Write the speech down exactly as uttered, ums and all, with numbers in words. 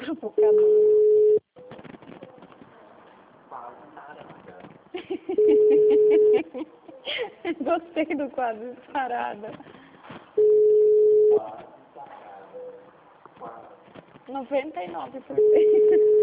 provocador. Gostei do quadro Parada. noventa e nove por cento.